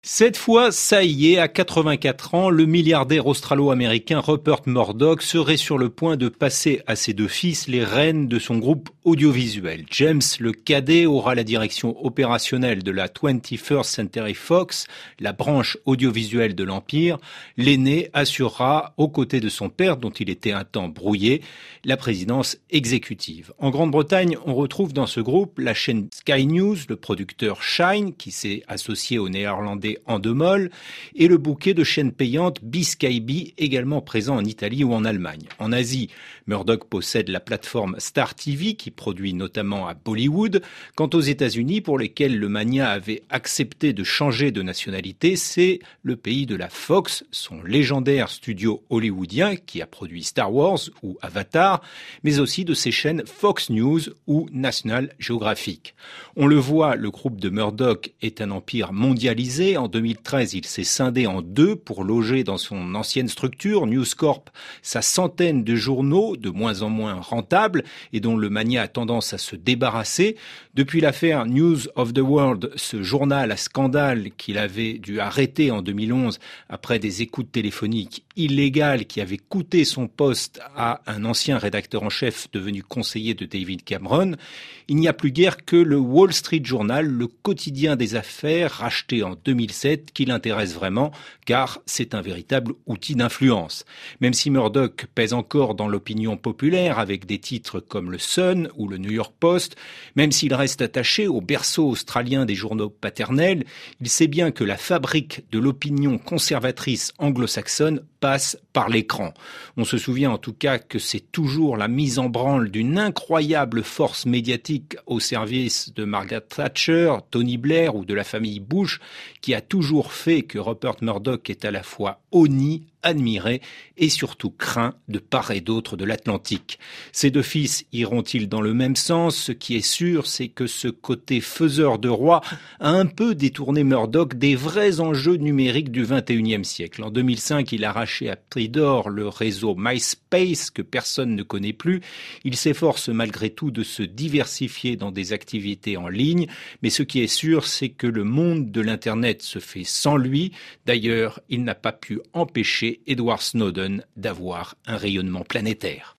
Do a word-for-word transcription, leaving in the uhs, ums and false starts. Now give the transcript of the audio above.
Cette fois, ça y est, à quatre-vingt-quatre ans, le milliardaire australo-américain Rupert Murdoch serait sur le point de passer à ses deux fils les rênes de son groupe audiovisuel. James, le cadet, aura la direction opérationnelle de la twenty-first Century Fox, la branche audiovisuelle de l'Empire. L'aîné assurera, aux côtés de son père, dont il était un temps brouillé, la présidence exécutive. En Grande-Bretagne, on retrouve dans ce groupe la chaîne Sky News, le producteur Shine, qui s'est associé au néerlandais Endemol, et le bouquet de chaînes payantes BSkyB, également présent en Italie ou en Allemagne. En Asie, Murdoch possède la plateforme Star T V qui produit notamment à Bollywood. Quant aux États-Unis, pour lesquels le mania avait accepté de changer de nationalité, c'est le pays de la Fox, son légendaire studio hollywoodien qui a produit Star Wars ou Avatar, mais aussi de ses chaînes Fox News ou National Geographic. On le voit, le groupe de Murdoch est un empire mondialisé. En deux mille treize, il s'est scindé en deux pour loger dans son ancienne structure, News Corp, sa centaine de journaux de moins en moins rentables et dont le mania a tendance à se débarrasser. Depuis l'affaire News of the World, ce journal à scandale qu'il avait dû arrêter en deux mille onze après des écoutes téléphoniques illégales qui avaient coûté son poste à un ancien rédacteur en chef devenu conseiller de David Cameron, il n'y a plus guère que le Wall Street Journal, le quotidien des affaires racheté en deux mille sept, qui l'intéresse vraiment, car c'est un véritable outil d'influence. Même si Murdoch pèse encore dans l'opinion populaire avec des titres comme le Sun ou le New York Post, même s'il reste attaché au berceau australien des journaux paternels, il sait bien que la fabrique de l'opinion conservatrice anglo-saxonne passe par l'écran. On se souvient en tout cas que c'est toujours la mise en branle d'une incroyable force médiatique au service de Margaret Thatcher, Tony Blair ou de la famille Bush qui a toujours fait que Rupert Murdoch est à la fois honni, admiré et surtout craint de part et d'autre de l'Atlantique. Ses deux fils iront-ils dans le même sens? Ce qui est sûr, c'est que ce côté faiseur de roi a un peu détourné Murdoch des vrais enjeux numériques du vingt et unième siècle. En deux mille cinq, il a arraché à prix d'or le réseau MySpace que personne ne connaît plus. Il s'efforce malgré tout de se diversifier dans des activités en ligne, mais ce qui est sûr, c'est que le monde de l'Internet se fait sans lui. D'ailleurs, il n'a pas pu empêcher Edward Snowden d'avoir un rayonnement planétaire.